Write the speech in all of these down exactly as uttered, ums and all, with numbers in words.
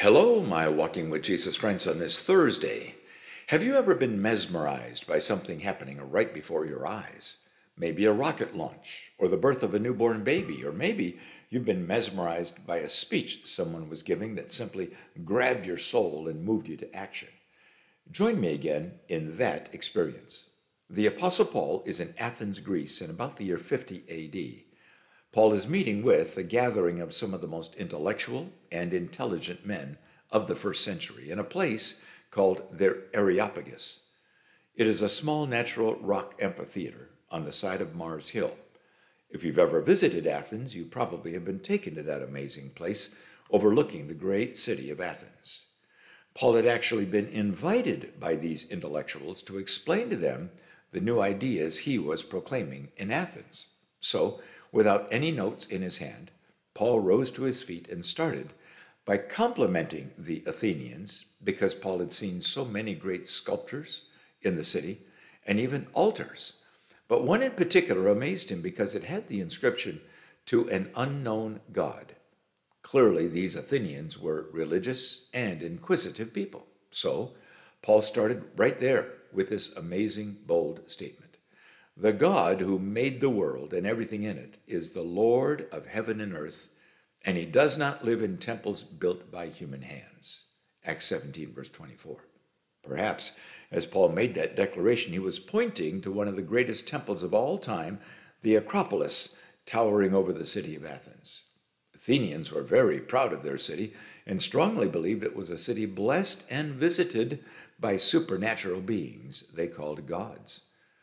Hello, my Walking with Jesus friends on this Thursday. Have you ever been mesmerized by something happening right before your eyes? Maybe a rocket launch, or the birth of a newborn baby, or maybe you've been mesmerized by a speech someone was giving that simply grabbed your soul and moved you to action. Join me again in that experience. The Apostle Paul is in Athens, Greece, in about the year fifty A D. Paul is meeting with a gathering of some of the most intellectual and intelligent men of the first century in a place called the Areopagus. It is a small natural rock amphitheater on the side of Mars Hill. If you've ever visited Athens, you probably have been taken to that amazing place overlooking the great city of Athens. Paul had actually been invited by these intellectuals to explain to them the new ideas he was proclaiming in Athens. So, without any notes in his hand, Paul rose to his feet and started by complimenting the Athenians because Paul had seen so many great sculptures in the city and even altars. But one in particular amazed him because it had the inscription, "To an unknown God." Clearly, these Athenians were religious and inquisitive people. So, Paul started right there with this amazing, bold statement. The God who made the world and everything in it is the Lord of heaven and earth, and he does not live in temples built by human hands. Acts seventeen, verse twenty-four. Perhaps, as Paul made that declaration, he was pointing to one of the greatest temples of all time, the Acropolis, towering over the city of Athens. Athenians were very proud of their city and strongly believed it was a city blessed and visited by supernatural beings they called gods.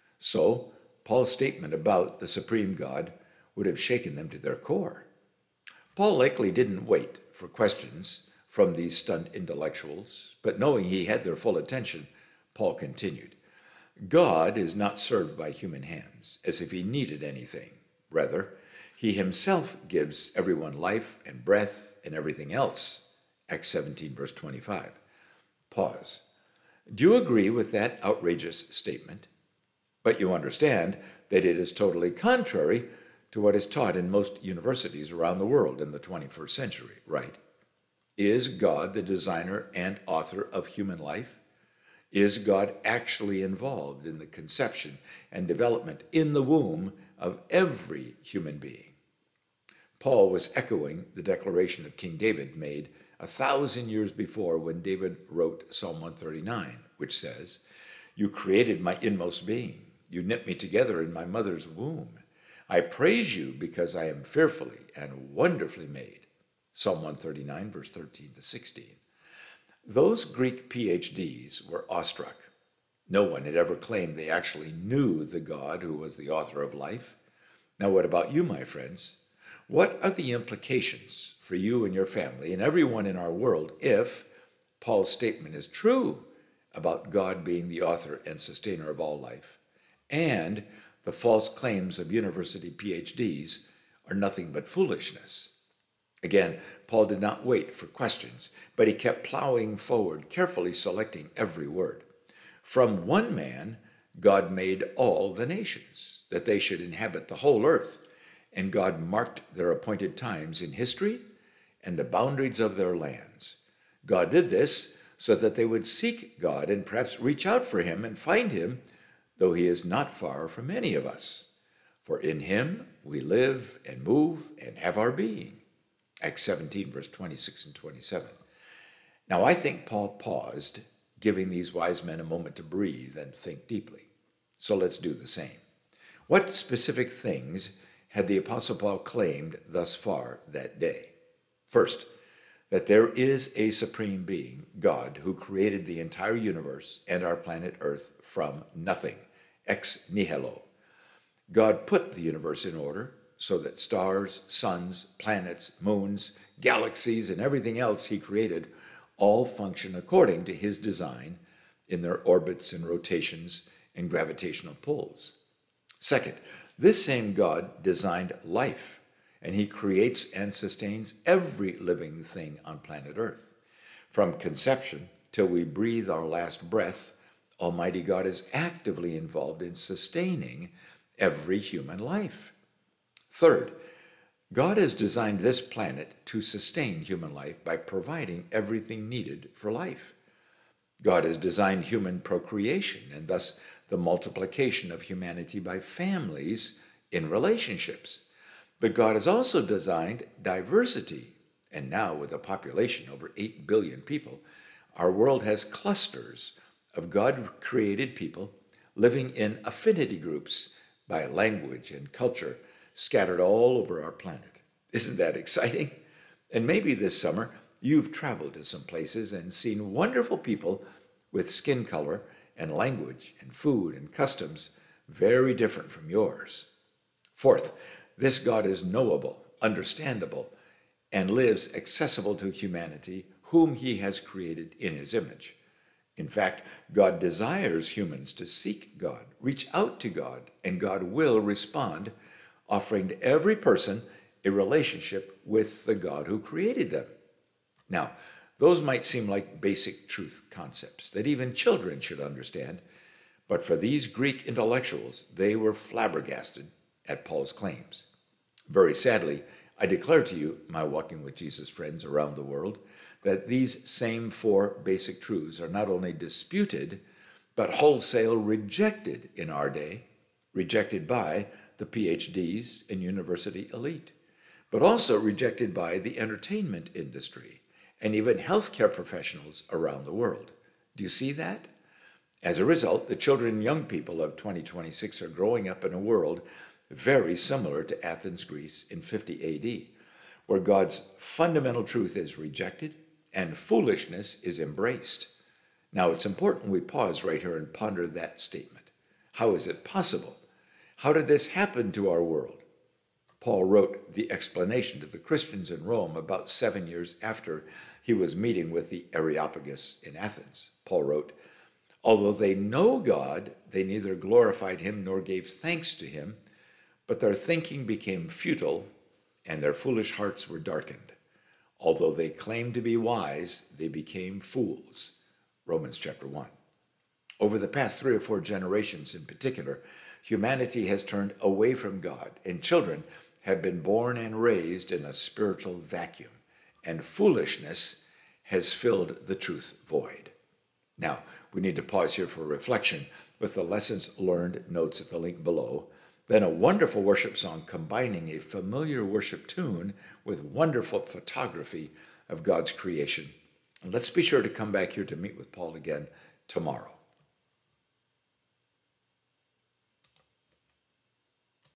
So, Paul's statement about the supreme God would have shaken them to their core. Paul likely didn't wait for questions from these stunned intellectuals, but knowing he had their full attention, Paul continued. God is not served by human hands, as if he needed anything. Rather, he himself gives everyone life and breath and everything else. Acts seventeen, verse twenty-five. Pause. Do you agree with that outrageous statement? But you understand that it is totally contrary to what is taught in most universities around the world in the twenty-first century, right? Is God the designer and author of human life? Is God actually involved in the conception and development in the womb of every human being? Paul was echoing the declaration of King David made a thousand years before when David wrote Psalm one thirty-nine, which says, "You created my inmost being. You knit me together in my mother's womb. I praise you because I am fearfully and wonderfully made." Psalm one thirty-nine, verse thirteen to sixteen. Those Greek P H Ds were awestruck. No one had ever claimed they actually knew the God who was the author of life. Now, what about you, my friends? What are the implications for you and your family and everyone in our world if Paul's statement is true about God being the author and sustainer of all life, and the false claims of university P H Ds are nothing but foolishness? Again, Paul did not wait for questions, but he kept plowing forward, carefully selecting every word. From one man, God made all the nations, that they should inhabit the whole earth, and God marked their appointed times in history and the boundaries of their lands. God did this so that they would seek God and perhaps reach out for him and find him, though he is not far from any of us. For in him we live and move and have our being. Acts seventeen, verse twenty-six and twenty-seven. Now I think Paul paused, giving these wise men a moment to breathe and think deeply. So let's do the same. What specific things had the Apostle Paul claimed thus far that day? First, that there is a supreme being, God, who created the entire universe and our planet Earth from nothing, ex nihilo. God put the universe in order so that stars, suns, planets, moons, galaxies, and everything else he created all function according to his design in their orbits and rotations and gravitational pulls. Second, this same God designed life, and he creates and sustains every living thing on planet Earth. From conception till we breathe our last breath, Almighty God is actively involved in sustaining every human life. Third, God has designed this planet to sustain human life by providing everything needed for life. God has designed human procreation and thus the multiplication of humanity by families in relationships. But God has also designed diversity, and now with a population over eight billion people, our world has clusters of God-created people living in affinity groups by language and culture scattered all over our planet. Isn't that exciting? And maybe this summer you've traveled to some places and seen wonderful people with skin color and language and food and customs very different from yours. Fourth, this God is knowable, understandable, and lives accessible to humanity, whom he has created in his image. In fact, God desires humans to seek God, reach out to God, and God will respond, offering to every person a relationship with the God who created them. Now, those might seem like basic truth concepts that even children should understand, but for these Greek intellectuals, they were flabbergasted at Paul's claims. Very sadly, I declare to you, my Walking with Jesus friends around the world, that these same four basic truths are not only disputed, but wholesale rejected in our day, rejected by the P H Ds and university elite, but also rejected by the entertainment industry and even healthcare professionals around the world. Do you see that? As a result, the children and young people of twenty twenty-six are growing up in a world very similar to Athens, Greece in fifty A D, where God's fundamental truth is rejected and foolishness is embraced. Now, it's important we pause right here and ponder that statement. How is it possible? How did this happen to our world? Paul wrote the explanation to the Christians in Rome about seven years after he was meeting with the Areopagus in Athens. Paul wrote, "Although they know God, they neither glorified him nor gave thanks to him, but their thinking became futile and their foolish hearts were darkened. Although they claimed to be wise, they became fools." Romans chapter one. Over the past three or four generations in particular, humanity has turned away from God, and children have been born and raised in a spiritual vacuum, and foolishness has filled the truth void. Now, we need to pause here for reflection with the lessons learned notes at the link below, then a wonderful worship song combining a familiar worship tune with wonderful photography of God's creation. And let's be sure to come back here to meet with Paul again tomorrow.